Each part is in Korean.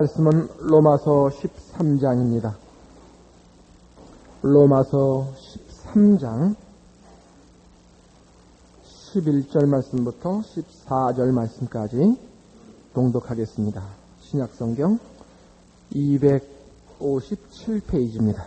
말씀은 로마서 13장입니다. 로마서 13장 11절 말씀부터 14절 말씀까지 봉독하겠습니다. 신약성경 257페이지입니다.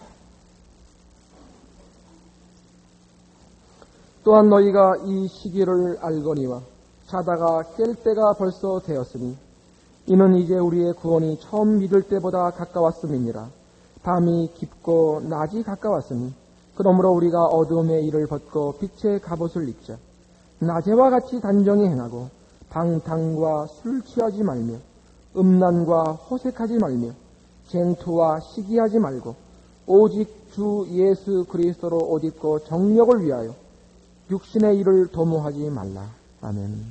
또한 너희가 이 시기를 알거니와 자다가 깰 때가 벌써 되었으니 이는 이제 우리의 구원이 처음 믿을 때보다 가까웠음이니라. 밤이 깊고 낮이 가까웠으니 그러므로 우리가 어두움의 일을 벗고 빛의 갑옷을 입자. 낮에와 같이 단정히 행하고 방탕과 술 취하지 말며 음란과 호색하지 말며 쟁투와 시기하지 말고 오직 주 예수 그리스도로 옷 입고 정력을 위하여 육신의 일을 도모하지 말라. 아멘.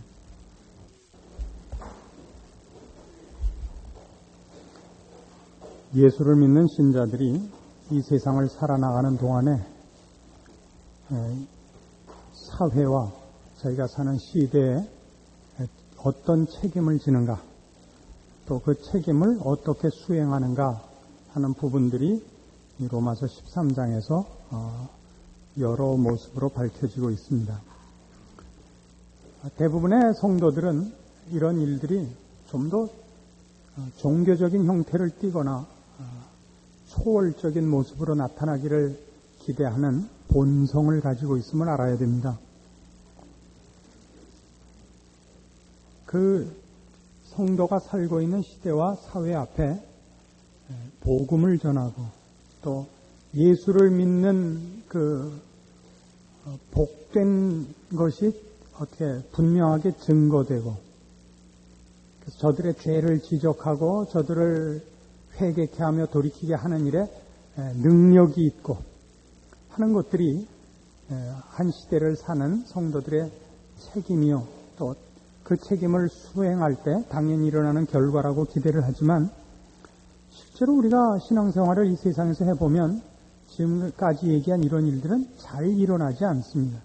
예수를 믿는 신자들이 이 세상을 살아나가는 동안에 사회와 저희가 사는 시대에 어떤 책임을 지는가, 또 그 책임을 어떻게 수행하는가 하는 부분들이 이 로마서 13장에서 여러 모습으로 밝혀지고 있습니다. 대부분의 성도들은 이런 일들이 좀 더 종교적인 형태를 띠거나 초월적인 모습으로 나타나기를 기대하는 본성을 가지고 있음을 알아야 됩니다. 그 성도가 살고 있는 시대와 사회 앞에 복음을 전하고 또 예수를 믿는 그 복된 것이 어떻게 분명하게 증거되고 그래서 저들의 죄를 지적하고 저들을 회개케 하며 돌이키게 하는 일에 능력이 있고 하는 것들이 한 시대를 사는 성도들의 책임이요, 또 그 책임을 수행할 때 당연히 일어나는 결과라고 기대를 하지만 실제로 우리가 신앙생활을 이 세상에서 해보면 지금까지 얘기한 이런 일들은 잘 일어나지 않습니다.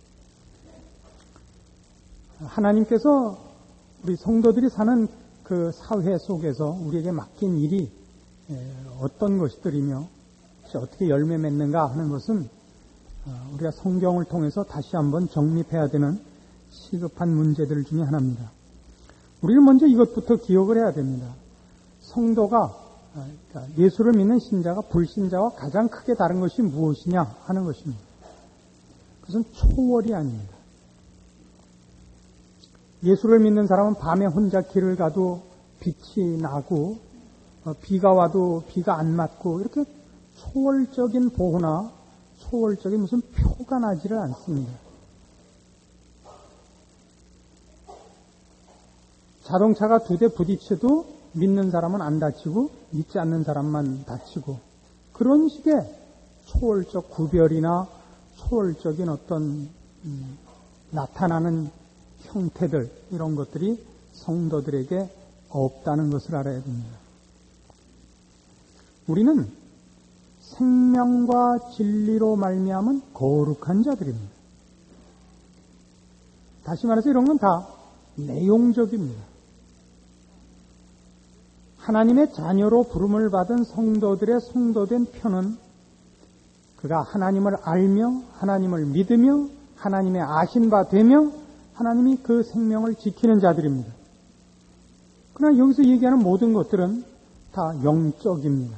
하나님께서 우리 성도들이 사는 그 사회 속에서 우리에게 맡긴 일이 어떤 것들이며 어떻게 열매 맺는가 하는 것은 우리가 성경을 통해서 다시 한번 정립해야 되는 시급한 문제들 중에 하나입니다. 우리는 먼저 이것부터 기억을 해야 됩니다. 성도가, 예수를 믿는 신자가 불신자와 가장 크게 다른 것이 무엇이냐 하는 것입니다. 그것은 초월이 아닙니다. 예수를 믿는 사람은 밤에 혼자 길을 가도 빛이 나고 비가 와도 비가 안 맞고 이렇게 초월적인 보호나 초월적인 무슨 표가 나지를 않습니다. 자동차가 두 대 부딪혀도 믿는 사람은 안 다치고 믿지 않는 사람만 다치고 그런 식의 초월적 구별이나 초월적인 어떤 나타나는 형태들, 이런 것들이 성도들에게 없다는 것을 알아야 됩니다. 우리는 생명과 진리로 말미암은 거룩한 자들입니다. 다시 말해서 이런 건 다 내용적입니다. 하나님의 자녀로 부름을 받은 성도들의 성도된 표는 그가 하나님을 알며 하나님을 믿으며 하나님의 아신 바 되며 하나님이 그 생명을 지키는 자들입니다. 그러나 여기서 얘기하는 모든 것들은 다 영적입니다.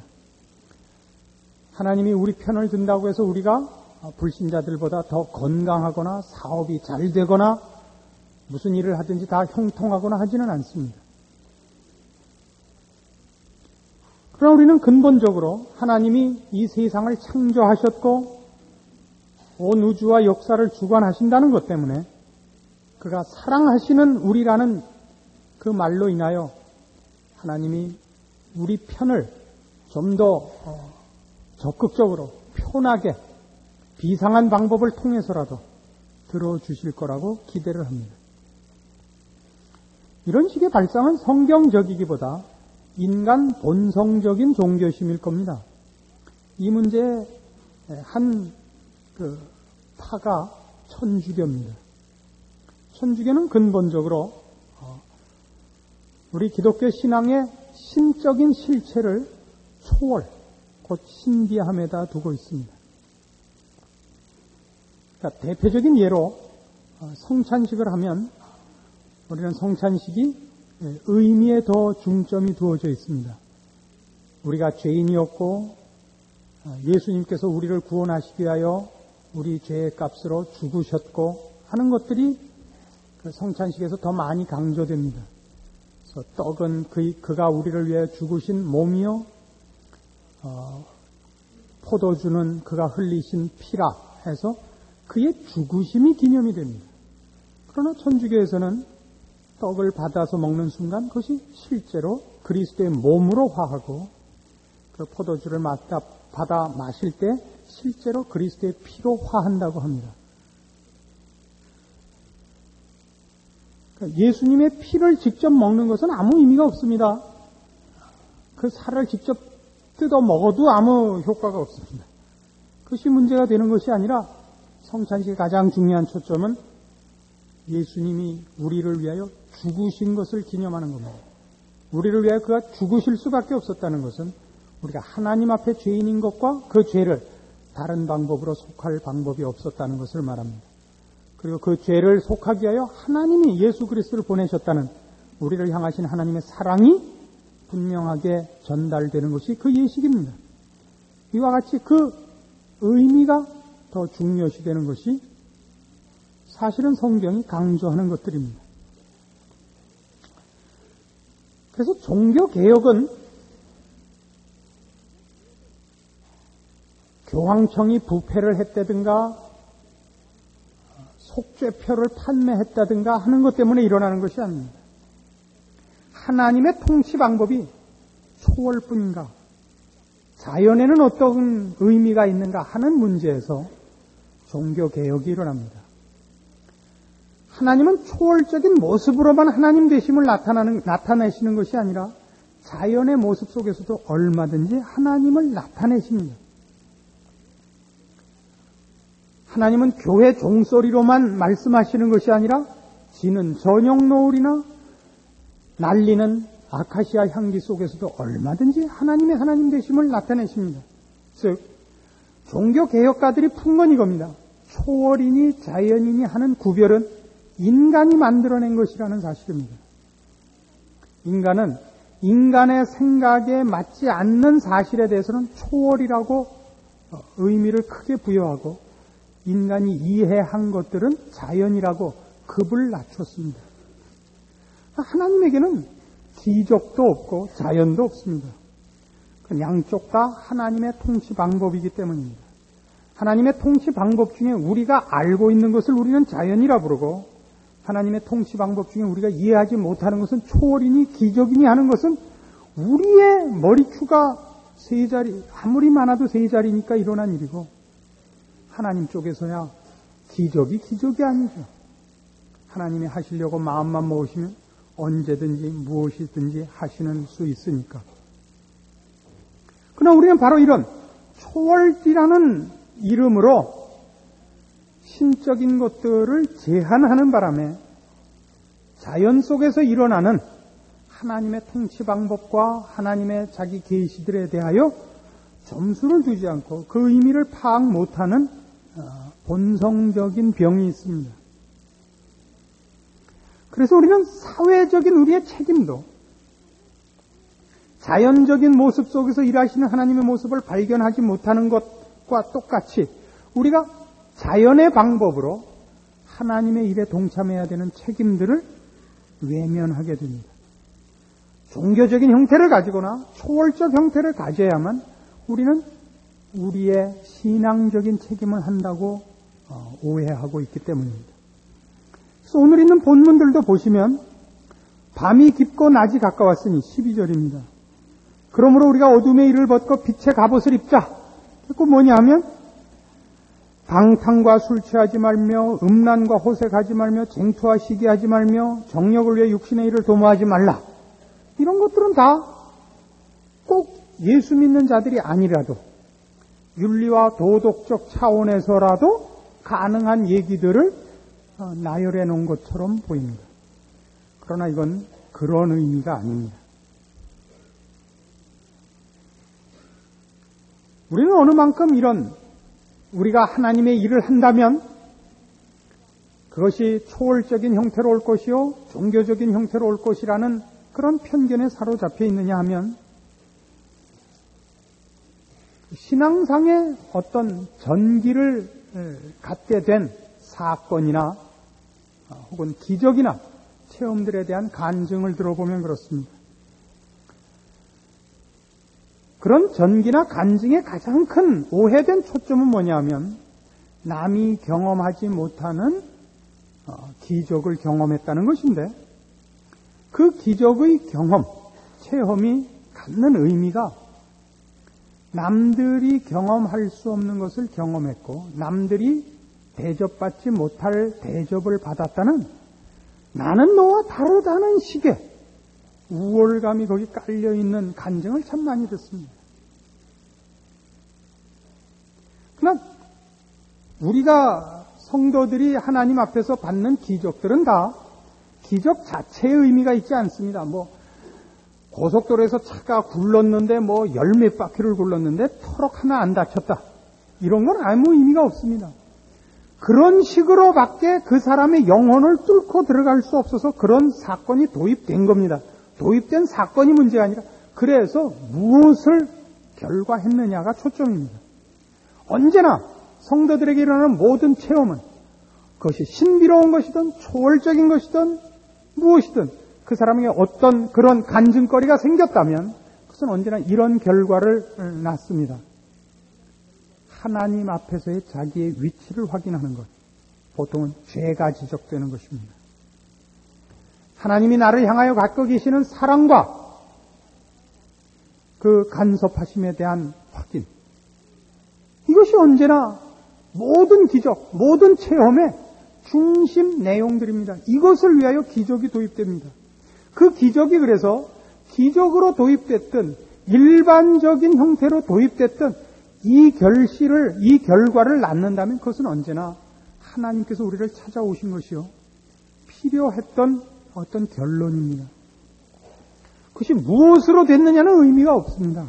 하나님이 우리 편을 든다고 해서 우리가 불신자들보다 더 건강하거나 사업이 잘 되거나 무슨 일을 하든지 다 형통하거나 하지는 않습니다. 그러나 우리는 근본적으로 하나님이 이 세상을 창조하셨고 온 우주와 역사를 주관하신다는 것 때문에 그가 사랑하시는 우리라는 그 말로 인하여 하나님이 우리 편을 좀 더 적극적으로 편하게 비상한 방법을 통해서라도 들어주실 거라고 기대를 합니다. 이런 식의 발상은 성경적이기보다 인간 본성적인 종교심일 겁니다. 이 문제의 한 파가 천주교입니다. 천주교는 근본적으로 우리 기독교 신앙의 신적인 실체를 초월, 곧 신비함에다 두고 있습니다. 그러니까 대표적인 예로 성찬식을 하면 우리는 성찬식이 의미에 더 중점이 두어져 있습니다. 우리가 죄인이었고 예수님께서 우리를 구원하시기 위하여 우리 죄의 값으로 죽으셨고 하는 것들이 그 성찬식에서 더 많이 강조됩니다. 그래서 떡은 그가 우리를 위해 죽으신 몸이요, 포도주는 그가 흘리신 피라 해서 그의 죽으심이 기념이 됩니다. 그러나 천주교에서는 떡을 받아서 먹는 순간 그것이 실제로 그리스도의 몸으로 화하고 그 포도주를 받아 마실 때 실제로 그리스도의 피로 화한다고 합니다. 그러니까 예수님의 피를 직접 먹는 것은 아무 의미가 없습니다. 그 살을 직접 뜯어 먹어도 아무 효과가 없습니다. 그것이 문제가 되는 것이 아니라 성찬식의 가장 중요한 초점은 예수님이 우리를 위하여 죽으신 것을 기념하는 겁니다. 우리를 위하여 그가 죽으실 수밖에 없었다는 것은 우리가 하나님 앞에 죄인인 것과 그 죄를 다른 방법으로 속할 방법이 없었다는 것을 말합니다. 그리고 그 죄를 속하기 위하여 하나님이 예수 그리스도를 보내셨다는 우리를 향하신 하나님의 사랑이 분명하게 전달되는 것이 그 예식입니다. 이와 같이 그 의미가 더 중요시 되는 것이 사실은 성경이 강조하는 것들입니다. 그래서 종교개혁은 교황청이 부패를 했다든가 속죄표를 판매했다든가 하는 것 때문에 일어나는 것이 아닙니다. 하나님의 통치 방법이 초월뿐인가, 자연에는 어떤 의미가 있는가 하는 문제에서 종교개혁이 일어납니다. 하나님은 초월적인 모습으로만 하나님 되심을 나타내시는 것이 아니라 자연의 모습 속에서도 얼마든지 하나님을 나타내십니다. 하나님은 교회 종소리로만 말씀하시는 것이 아니라 지는 저녁 노을이나 날리는 아카시아 향기 속에서도 얼마든지 하나님의 하나님 되심을 나타내십니다. 즉 종교개혁가들이 푼 건 이겁니다. 초월이니 자연이니 하는 구별은 인간이 만들어낸 것이라는 사실입니다. 인간은 인간의 생각에 맞지 않는 사실에 대해서는 초월이라고 의미를 크게 부여하고 인간이 이해한 것들은 자연이라고 급을 낮췄습니다. 하나님에게는 기적도 없고 자연도 없습니다. 양쪽 다 하나님의 통치 방법이기 때문입니다. 하나님의 통치 방법 중에 우리가 알고 있는 것을 우리는 자연이라 부르고 하나님의 통치 방법 중에 우리가 이해하지 못하는 것은 초월이니 기적이니 하는 것은 우리의 머리큐가 세 자리, 아무리 많아도 세 자리니까 일어난 일이고 하나님 쪽에서야 기적이 아니죠. 하나님이 하시려고 마음만 먹으시면 언제든지 무엇이든지 하시는 수 있으니까. 그러나 우리는 바로 이런 초월이라는 이름으로 신적인 것들을 제한하는 바람에 자연 속에서 일어나는 하나님의 통치 방법과 하나님의 자기 계시들에 대하여 점수를 두지 않고 그 의미를 파악 못하는 본성적인 병이 있습니다. 그래서 우리는 사회적인 우리의 책임도 자연적인 모습 속에서 일하시는 하나님의 모습을 발견하지 못하는 것과 똑같이 우리가 자연의 방법으로 하나님의 일에 동참해야 되는 책임들을 외면하게 됩니다. 종교적인 형태를 가지거나 초월적 형태를 가져야만 우리는 우리의 신앙적인 책임을 한다고 오해하고 있기 때문입니다. 그래서 오늘 있는 본문들도 보시면 밤이 깊고 낮이 가까웠으니 12절입니다. 그러므로 우리가 어둠의 일을 벗고 빛의 갑옷을 입자. 그 뭐냐 하면 방탕과 술 취하지 말며 음란과 호색하지 말며 쟁투와 시기하지 말며 정력을 위해 육신의 일을 도모하지 말라. 이런 것들은 다 꼭 예수 믿는 자들이 아니라도 윤리와 도덕적 차원에서라도 가능한 얘기들을 나열해 놓은 것처럼 보입니다. 그러나 이건 그런 의미가 아닙니다. 우리는 어느 만큼 우리가 하나님의 일을 한다면 그것이 초월적인 형태로 올 것이요, 종교적인 형태로 올 것이라는 그런 편견에 사로잡혀 있느냐 하면 신앙상의 어떤 전기를 갖게 된 사건이나 혹은 기적이나 체험들에 대한 간증을 들어보면 그렇습니다. 그런 전기나 간증의 가장 큰 오해된 초점은 뭐냐면 남이 경험하지 못하는 기적을 경험했다는 것인데 그 기적의 경험, 체험이 갖는 의미가 남들이 경험할 수 없는 것을 경험했고 남들이 대접받지 못할 대접을 받았다는 나는 너와 다르다는 식의 우월감이 거기 깔려있는 간증을 참 많이 듣습니다. 그러나 우리가 성도들이 하나님 앞에서 받는 기적들은 다 기적 자체의 의미가 있지 않습니다. 고속도로에서 차가 굴렀는데 열 몇 바퀴를 굴렀는데 터럭 하나 안 다쳤다. 이런 건 아무 의미가 없습니다. 그런 식으로밖에 그 사람의 영혼을 뚫고 들어갈 수 없어서 그런 사건이 도입된 겁니다. 도입된 사건이 문제가 아니라 그래서 무엇을 결과했느냐가 초점입니다. 언제나 성도들에게 일어나는 모든 체험은 그것이 신비로운 것이든 초월적인 것이든 무엇이든 그 사람에게 어떤 그런 간증거리가 생겼다면 그것은 언제나 이런 결과를 낳습니다. 하나님 앞에서의 자기의 위치를 확인하는 것. 보통은 죄가 지적되는 것입니다. 하나님이 나를 향하여 갖고 계시는 사랑과 그 간섭하심에 대한 확인. 이것이 언제나 모든 기적, 모든 체험의 중심 내용들입니다. 이것을 위하여 기적이 도입됩니다. 그 기적이 그래서 기적으로 도입됐든 일반적인 형태로 도입됐든 이 결과를 낳는다면 그것은 언제나 하나님께서 우리를 찾아오신 것이요. 필요했던 어떤 결론입니다. 그것이 무엇으로 됐느냐는 의미가 없습니다.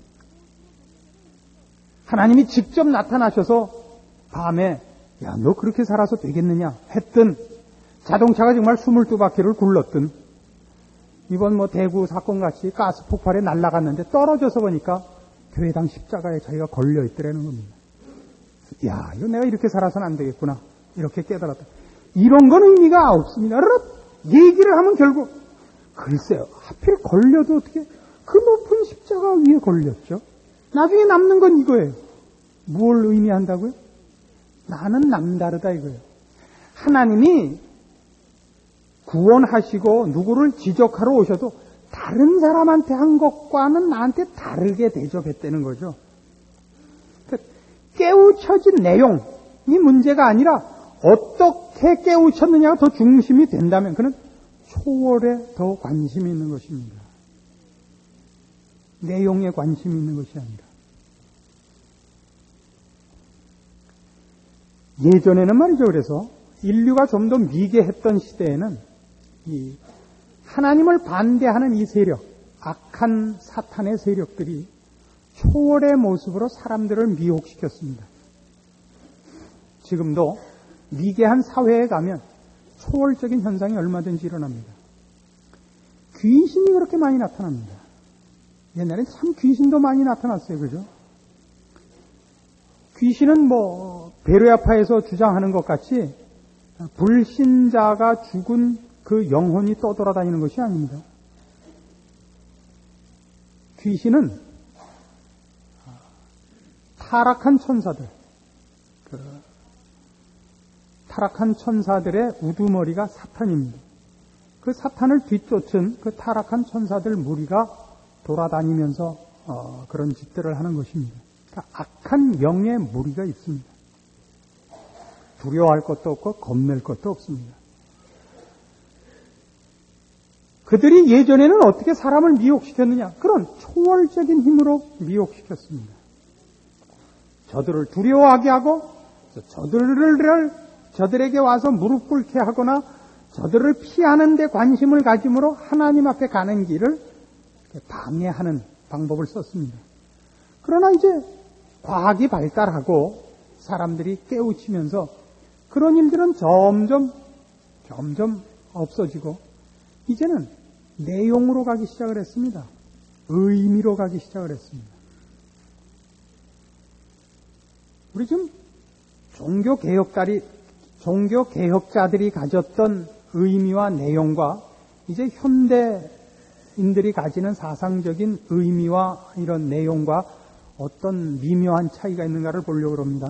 하나님이 직접 나타나셔서 밤에 야, 너 그렇게 살아서 되겠느냐 했든 자동차가 정말 22바퀴를 굴렀든 이번 대구 사건같이 가스 폭발에 날아갔는데 떨어져서 보니까 교회당 십자가에 자기가 걸려있더라는 겁니다. 야, 이거 내가 이렇게 살아서는 안 되겠구나. 이렇게 깨달았다. 이런 건 의미가 없습니다. 얘기를 하면 결국 글쎄요. 하필 걸려도 어떻게 그 높은 십자가 위에 걸렸죠. 나중에 남는 건 이거예요. 뭘 의미한다고요? 나는 남다르다 이거예요. 하나님이 구원하시고 누구를 지적하러 오셔도 다른 사람한테 한 것과는 나한테 다르게 대접했다는 거죠. 깨우쳐진 내용이 문제가 아니라 어떻게 깨우쳤느냐가 더 중심이 된다면 그는 초월에 더 관심이 있는 것입니다. 내용에 관심이 있는 것이 아니라. 예전에는 말이죠. 그래서 인류가 좀 더 미개했던 시대에는 이 하나님을 반대하는 이 세력, 악한 사탄의 세력들이 초월의 모습으로 사람들을 미혹시켰습니다. 지금도 미개한 사회에 가면 초월적인 현상이 얼마든지 일어납니다. 귀신이 그렇게 많이 나타납니다. 옛날엔 참 귀신도 많이 나타났어요. 그죠? 귀신은 베르야파에서 주장하는 것 같이 불신자가 죽은 그 영혼이 떠돌아다니는 것이 아닙니다. 귀신은 타락한 천사들의 우두머리가 사탄입니다. 그 사탄을 뒤쫓은 그 타락한 천사들 무리가 돌아다니면서 그런 짓들을 하는 것입니다. 그러니까 악한 영의 무리가 있습니다. 두려워할 것도 없고 겁낼 것도 없습니다. 그들이 예전에는 어떻게 사람을 미혹시켰느냐? 그런 초월적인 힘으로 미혹시켰습니다. 저들을 두려워하게 하고 저들에게 와서 무릎 꿇게 하거나 저들을 피하는 데 관심을 가짐으로 하나님 앞에 가는 길을 방해하는 방법을 썼습니다. 그러나 이제 과학이 발달하고 사람들이 깨우치면서 그런 일들은 점점 없어지고 이제는 내용으로 가기 시작을 했습니다. 의미로 가기 시작을 했습니다. 우리 지금 종교개혁자들이 가졌던 의미와 내용과 이제 현대인들이 가지는 사상적인 의미와 이런 내용과 어떤 미묘한 차이가 있는가를 보려고 합니다.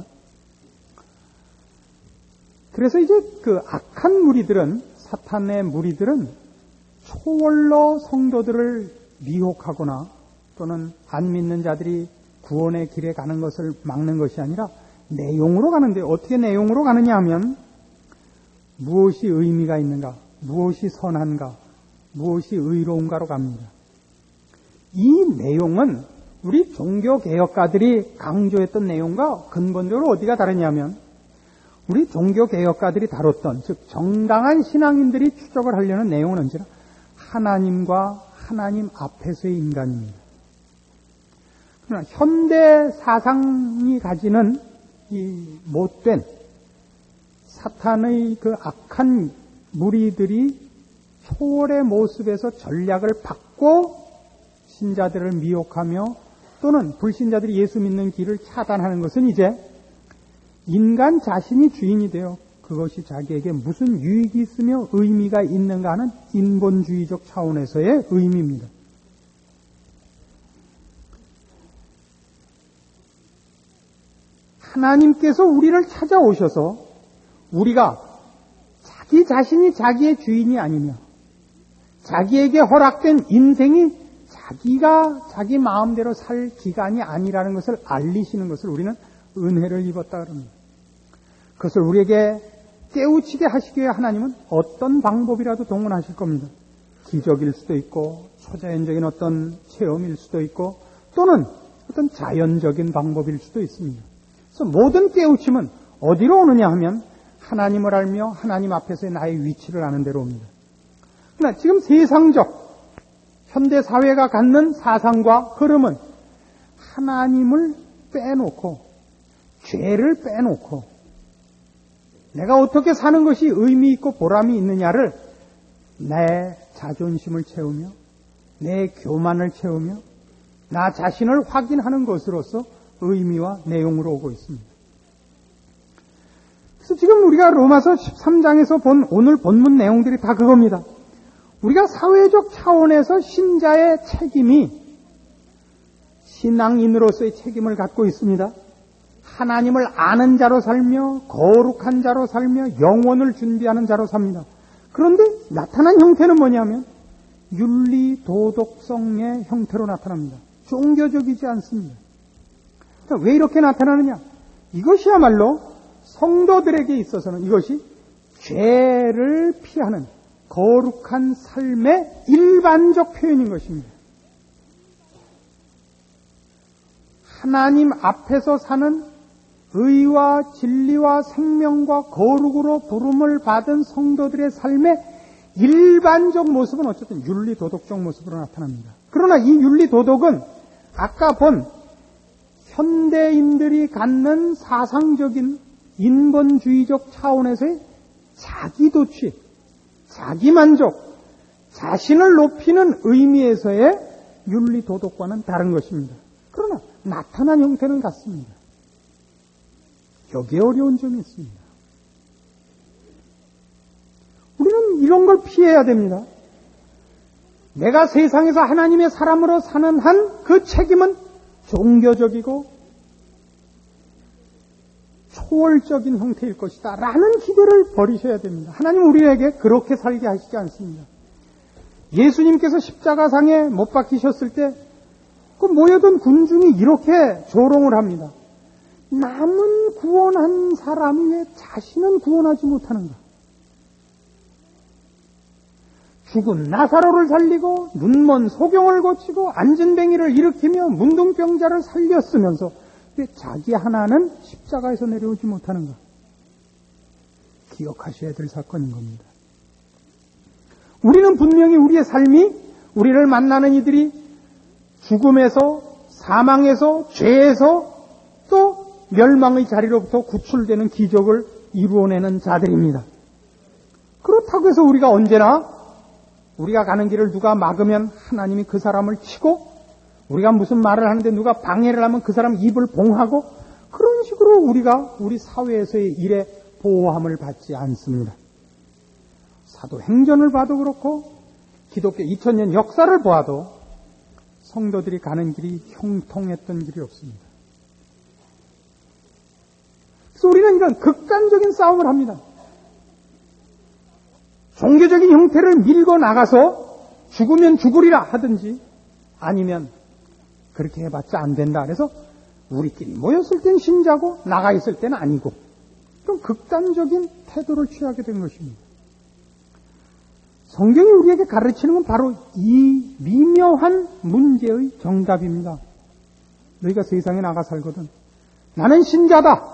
그래서 이제 그 악한 무리들은, 사탄의 무리들은 초월로 성도들을 미혹하거나 또는 안 믿는 자들이 구원의 길에 가는 것을 막는 것이 아니라 내용으로 가는데, 어떻게 내용으로 가느냐 하면 무엇이 의미가 있는가, 무엇이 선한가, 무엇이 의로운가로 갑니다. 이 내용은 우리 종교개혁가들이 강조했던 내용과 근본적으로 어디가 다르냐면, 우리 종교개혁가들이 다뤘던, 즉 정당한 신앙인들이 추적을 하려는 내용은 언제나 하나님과 하나님 앞에서의 인간입니다. 그러나 현대 사상이 가지는 이 못된 사탄의 그 악한 무리들이 초월의 모습에서 전략을 받고 신자들을 미혹하며 또는 불신자들이 예수 믿는 길을 차단하는 것은 이제 인간 자신이 주인이 되어 그것이 자기에게 무슨 유익이 있으며 의미가 있는가 하는 인본주의적 차원에서의 의미입니다. 하나님께서 우리를 찾아오셔서 우리가 자기 자신이 자기의 주인이 아니며 자기에게 허락된 인생이 자기가 자기 마음대로 살 기간이 아니라는 것을 알리시는 것을 우리는 은혜를 입었다 그럽니다. 그것을 우리에게 깨우치게 하시기 위해 하나님은 어떤 방법이라도 동원하실 겁니다. 기적일 수도 있고 초자연적인 어떤 체험일 수도 있고 또는 어떤 자연적인 방법일 수도 있습니다. 그래서 모든 깨우침은 어디로 오느냐 하면 하나님을 알며 하나님 앞에서의 나의 위치를 아는 대로 옵니다. 그러나 지금 세상적 현대 사회가 갖는 사상과 흐름은 하나님을 빼놓고 죄를 빼놓고 내가 어떻게 사는 것이 의미 있고 보람이 있느냐를 내 자존심을 채우며 내 교만을 채우며 나 자신을 확인하는 것으로서 의미와 내용으로 오고 있습니다. 그래서 지금 우리가 로마서 13장에서 본 오늘 본문 내용들이 다 그겁니다. 우리가 사회적 차원에서 신자의 책임이 신앙인으로서의 책임을 갖고 있습니다. 하나님을 아는 자로 살며 거룩한 자로 살며 영원을 준비하는 자로 삽니다. 그런데 나타난 형태는 뭐냐면 윤리 도덕성의 형태로 나타납니다. 종교적이지 않습니다. 왜 이렇게 나타나느냐? 이것이야말로 성도들에게 있어서는 이것이 죄를 피하는 거룩한 삶의 일반적 표현인 것입니다. 하나님 앞에서 사는 의와 진리와 생명과 거룩으로 부름을 받은 성도들의 삶의 일반적 모습은 어쨌든 윤리도덕적 모습으로 나타납니다. 그러나 이 윤리도덕은 아까 본 현대인들이 갖는 사상적인 인본주의적 차원에서의 자기도취, 자기만족, 자신을 높이는 의미에서의 윤리도덕과는 다른 것입니다. 그러나 나타난 형태는 같습니다. 여기에 어려운 점이 있습니다. 우리는 이런 걸 피해야 됩니다. 내가 세상에서 하나님의 사람으로 사는 한 그 책임은 종교적이고 초월적인 형태일 것이다 라는 기대를 버리셔야 됩니다. 하나님은 우리에게 그렇게 살게 하시지 않습니다. 예수님께서 십자가상에 못 박히셨을 때 그 모여든 군중이 이렇게 조롱을 합니다. 남은 구원한 사람이 왜 자신은 구원하지 못하는가? 죽은 나사로를 살리고 눈먼 소경을 고치고 앉은뱅이를 일으키며 문둥병자를 살렸으면서 왜 자기 하나는 십자가에서 내려오지 못하는가? 기억하셔야 될 사건인 겁니다. 우리는 분명히 우리의 삶이 우리를 만나는 이들이 죽음에서 사망에서 죄에서 또 멸망의 자리로부터 구출되는 기적을 이루어내는 자들입니다. 그렇다고 해서 우리가 언제나 우리가 가는 길을 누가 막으면 하나님이 그 사람을 치고, 우리가 무슨 말을 하는데 누가 방해를 하면 그 사람 입을 봉하고, 그런 식으로 우리가 우리 사회에서의 일에 보호함을 받지 않습니다. 사도행전을 봐도 그렇고 기독교 2000년 역사를 보아도 성도들이 가는 길이 형통했던 길이 없습니다. 그래서 우리는 이런 극단적인 싸움을 합니다. 종교적인 형태를 밀고 나가서 죽으면 죽으리라 하든지, 아니면 그렇게 해봤자 안 된다. 그래서 우리끼리 모였을 땐 신자고 나가 있을 때는 아니고, 그런 극단적인 태도를 취하게 된 것입니다. 성경이 우리에게 가르치는 건 바로 이 미묘한 문제의 정답입니다. 너희가 세상에 나가 살거든 나는 신자다,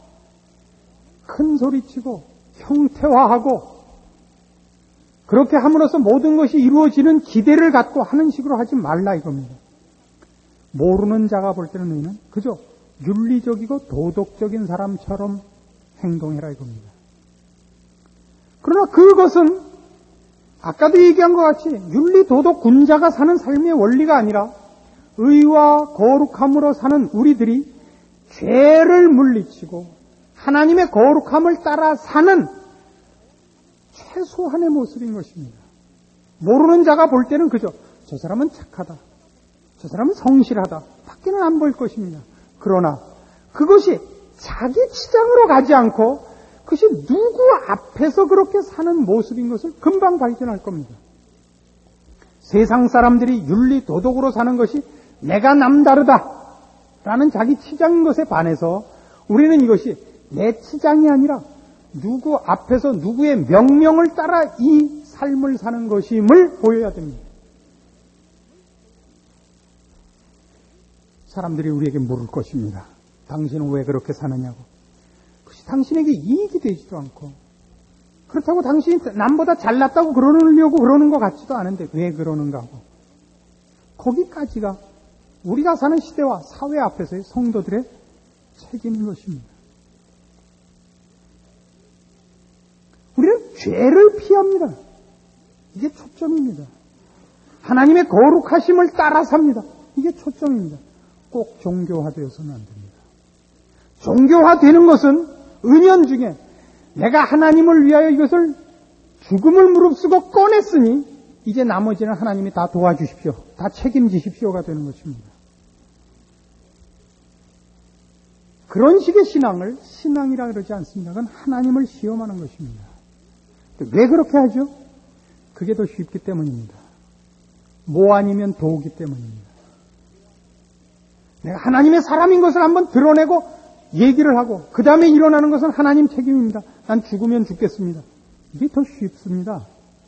큰 소리치고 형태화하고 그렇게 함으로써 모든 것이 이루어지는 기대를 갖고 하는 식으로 하지 말라 이겁니다. 모르는 자가 볼 때는 너희는 그저 윤리적이고 도덕적인 사람처럼 행동해라 이겁니다. 그러나 그것은 아까도 얘기한 것 같이 윤리 도덕 군자가 사는 삶의 원리가 아니라 의와 거룩함으로 사는 우리들이 죄를 물리치고 하나님의 거룩함을 따라 사는 최소한의 모습인 것입니다. 모르는 자가 볼 때는 그저 저 사람은 착하다, 저 사람은 성실하다 밖에는 안 보일 것입니다. 그러나 그것이 자기 치장으로 가지 않고 그것이 누구 앞에서 그렇게 사는 모습인 것을 금방 발견할 겁니다. 세상 사람들이 윤리 도덕으로 사는 것이 내가 남다르다라는 자기 치장인 것에 반해서 우리는 이것이 내 치장이 아니라 누구 앞에서 누구의 명령을 따라 이 삶을 사는 것임을 보여야 됩니다. 사람들이 우리에게 물을 것입니다. 당신은 왜 그렇게 사느냐고. 그것이 당신에게 이익이 되지도 않고, 그렇다고 당신이 남보다 잘났다고 그러려고 그러는 것 같지도 않은데 왜 그러는가 하고, 거기까지가 우리가 사는 시대와 사회 앞에서의 성도들의 책임인 것입니다. 우리는 죄를 피합니다. 이게 초점입니다. 하나님의 거룩하심을 따라 삽니다. 이게 초점입니다. 꼭 종교화되어서는 안 됩니다. 종교화되는 것은 은연중에 내가 하나님을 위하여 이것을 죽음을 무릅쓰고 꺼냈으니 이제 나머지는 하나님이 다 도와주십시오, 다 책임지십시오가 되는 것입니다. 그런 식의 신앙을 신앙이라 그러지 않습니다. 그건 하나님을 시험하는 것입니다. 왜 그렇게 하죠? 그게 더 쉽기 때문입니다. 뭐 아니면 도우기 때문입니다. 내가 하나님의 사람인 것을 한번 드러내고 얘기를 하고 그 다음에 일어나는 것은 하나님 책임입니다. 난 죽으면 죽겠습니다. 이게 더 쉽습니다.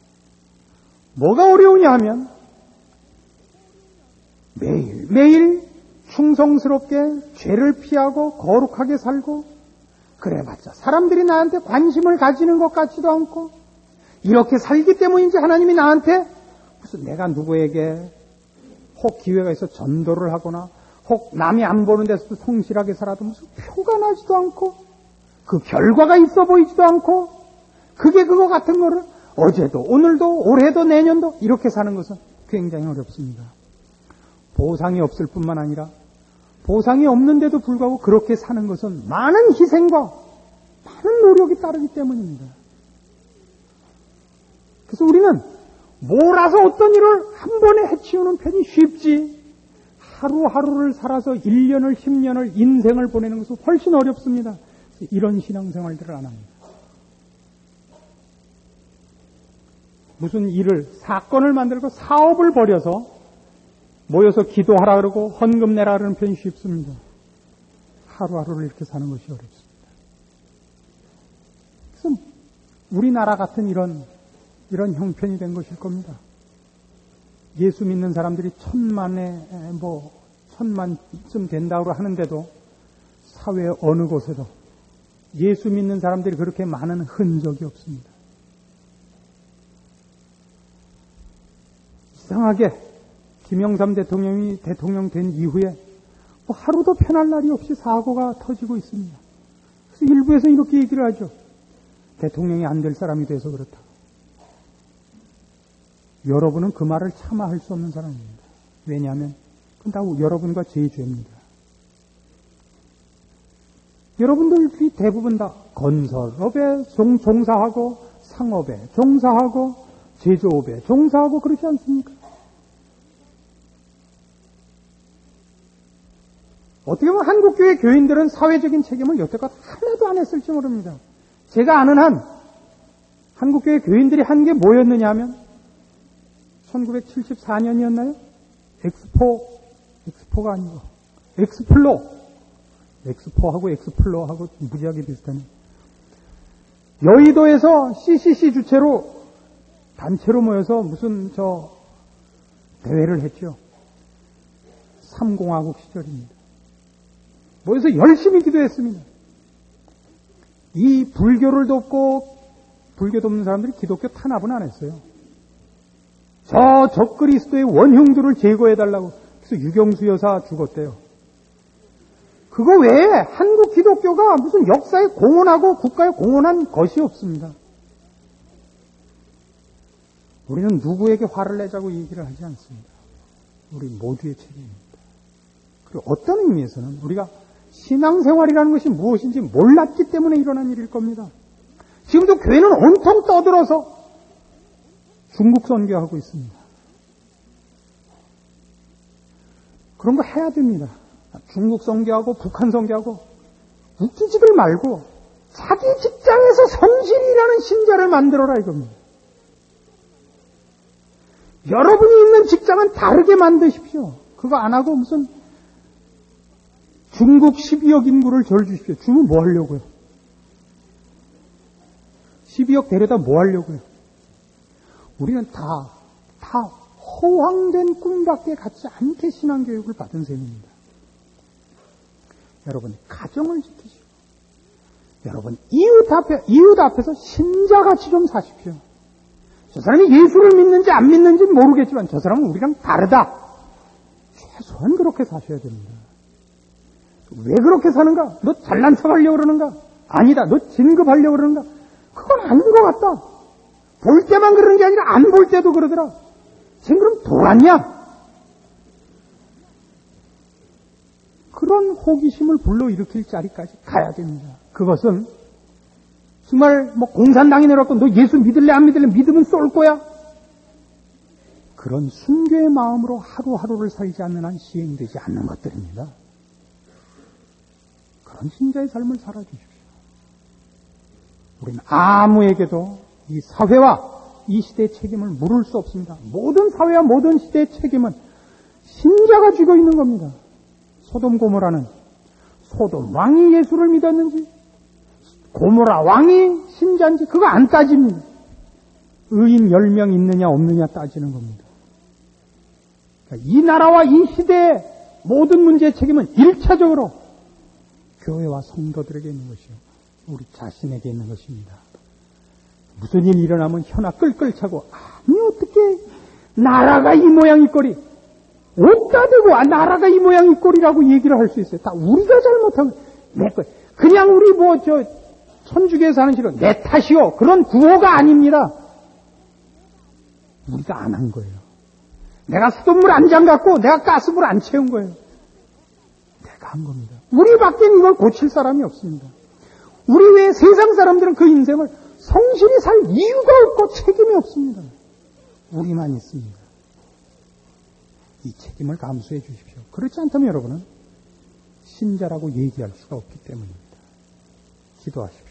뭐가 어려우냐 하면 매일매일 충성스럽게 죄를 피하고 거룩하게 살고, 그래봤자 사람들이 나한테 관심을 가지는 것 같지도 않고, 이렇게 살기 때문인지 하나님이 나한테 무슨 내가 누구에게 혹 기회가 있어 전도를 하거나 혹 남이 안 보는 데서도 성실하게 살아도 무슨 표가 나지도 않고 그 결과가 있어 보이지도 않고, 그게 그거 같은 거를 어제도 오늘도 올해도 내년도 이렇게 사는 것은 굉장히 어렵습니다. 보상이 없을 뿐만 아니라 보상이 없는데도 불구하고 그렇게 사는 것은 많은 희생과 많은 노력이 따르기 때문입니다. 그래서 우리는 몰아서 어떤 일을 한 번에 해치우는 편이 쉽지, 하루하루를 살아서 1년을 10년을 인생을 보내는 것은 훨씬 어렵습니다. 이런 신앙생활들을 안 합니다. 무슨 일을, 사건을 만들고 사업을 벌여서 모여서 기도하라 그러고 헌금 내라 그러는 편이 쉽습니다. 하루하루를 이렇게 사는 것이 어렵습니다. 그래서 우리나라 같은 이런 형편이 된 것일 겁니다. 예수 믿는 사람들이 천만쯤 된다고 하는데도 사회 어느 곳에도 예수 믿는 사람들이 그렇게 많은 흔적이 없습니다. 이상하게 김영삼 대통령이 대통령 된 이후에 하루도 편할 날이 없이 사고가 터지고 있습니다. 그래서 일부에서 이렇게 얘기를 하죠. 대통령이 안 될 사람이 돼서 그렇다. 여러분은 그 말을 차마 할 수 없는 사람입니다. 왜냐하면 그건 다 여러분과 제 죄입니다. 여러분들이 대부분 다 건설업에 종사하고 상업에 종사하고 제조업에 종사하고 그렇지 않습니까? 어떻게 보면 한국교회 교인들은 사회적인 책임을 여태껏 하나도 안 했을지 모릅니다. 제가 아는 한 한국교회 교인들이 한 게 뭐였느냐 하면 1974년이었나요? 엑스포가 아니고 엑스포하고 엑스플로하고 무지하게 비슷하네. 여의도에서 CCC 주최로 단체로 모여서 무슨 대회를 했죠. 3공화국 시절입니다. 모여서 열심히 기도했습니다. 이 불교를 돕고 불교 돕는 사람들이 기독교 탄압은 안 했어요. 저 적그리스도의 원흉들을 제거해달라고. 그래서 유경수 여사 죽었대요. 그거 외에 한국 기독교가 무슨 역사에 공헌하고 국가에 공헌한 것이 없습니다. 우리는 누구에게 화를 내자고 얘기를 하지 않습니다. 우리 모두의 책임입니다. 그리고 어떤 의미에서는 우리가 신앙생활이라는 것이 무엇인지 몰랐기 때문에 일어난 일일 겁니다. 지금도 교회는 온통 떠들어서 중국 선교하고 있습니다. 그런 거 해야 됩니다. 중국 선교하고 북한 선교하고 웃기지들 말고 자기 직장에서 성실이라는 신자를 만들어라 이겁니다. 여러분이 있는 직장은 다르게 만드십시오. 그거 안 하고 무슨 중국 12억 인구를 절 주십시오. 주면 뭐 하려고요? 12억 데려다 뭐 하려고요? 우리는 다 허황된 꿈밖에 갖지 않게 신앙교육을 받은 셈입니다. 여러분, 가정을 지키시고, 여러분, 이웃 앞에서 신자같이 좀 사십시오. 저 사람이 예수를 믿는지 안 믿는지 모르겠지만 저 사람은 우리랑 다르다. 최소한 그렇게 사셔야 됩니다. 왜 그렇게 사는가? 너 잘난 척 하려고 그러는가? 아니다. 너 진급하려고 그러는가? 그건 아닌 것 같다. 볼 때만 그러는 게 아니라 안 볼 때도 그러더라. 지금 그럼 돌았냐? 그런 호기심을 불러일으킬 자리까지 가야 됩니다. 그것은 정말 공산당이 내려왔고 너 예수 믿을래 안 믿을래 믿으면 쏠 거야? 그런 순교의 마음으로 하루하루를 살지 않는 한 시행되지 않는 것들입니다. 그런 신자의 삶을 살아주십시오. 우리는 아무에게도 이 사회와 이 시대의 책임을 물을 수 없습니다. 모든 사회와 모든 시대의 책임은 신자가 쥐고 있는 겁니다. 소돔 고모라는 소돔 왕이 예수를 믿었는지 고모라 왕이 신자인지 그거 안 따집니다. 의인 10명 있느냐 없느냐 따지는 겁니다. 그러니까 이 나라와 이 시대의 모든 문제의 책임은 1차적으로 교회와 성도들에게 있는 것이요. 우리 자신에게 있는 것입니다. 무슨 일이 일어나면 혀나 끌끌 차고 아니 어떻게 나라가 이 모양 이 꼴이 어디다 대고 나라가 이 모양 이 꼴이라고 얘기를 할 수 있어요. 다 우리가 잘못하면 내 거. 그냥 우리 천주교에 사는 식으로 내 탓이요. 그런 구호가 아닙니다. 우리가 안 한 거예요. 내가 수돗물 안 잠갔고 내가 가스불 안 채운 거예요. 내가 한 겁니다. 우리밖엔 이걸 고칠 사람이 없습니다. 우리 외에 세상 사람들은 그 인생을 성실히 살 이유가 없고 책임이 없습니다. 우리만 있습니다. 이 책임을 감수해 주십시오. 그렇지 않다면 여러분은 신자라고 얘기할 수가 없기 때문입니다. 기도하십시다.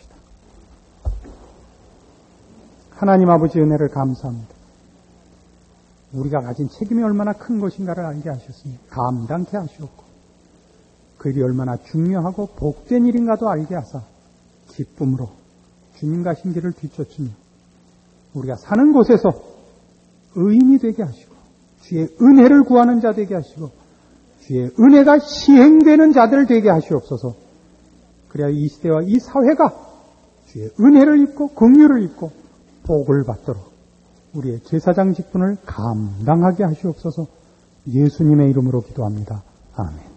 하나님 아버지 은혜를 감사합니다. 우리가 가진 책임이 얼마나 큰 것인가를 알게 하셨으니 감당케 하시옵고 그 일이 얼마나 중요하고 복된 일인가도 알게 하사 기쁨으로 주님 가신 길을 뒤쫓으며 우리가 사는 곳에서 의인이 되게 하시고 주의 은혜를 구하는 자 되게 하시고 주의 은혜가 시행되는 자들 되게 하시옵소서. 그래야 이 시대와 이 사회가 주의 은혜를 입고 긍휼을 입고 복을 받도록 우리의 제사장 직분을 감당하게 하시옵소서. 예수님의 이름으로 기도합니다. 아멘.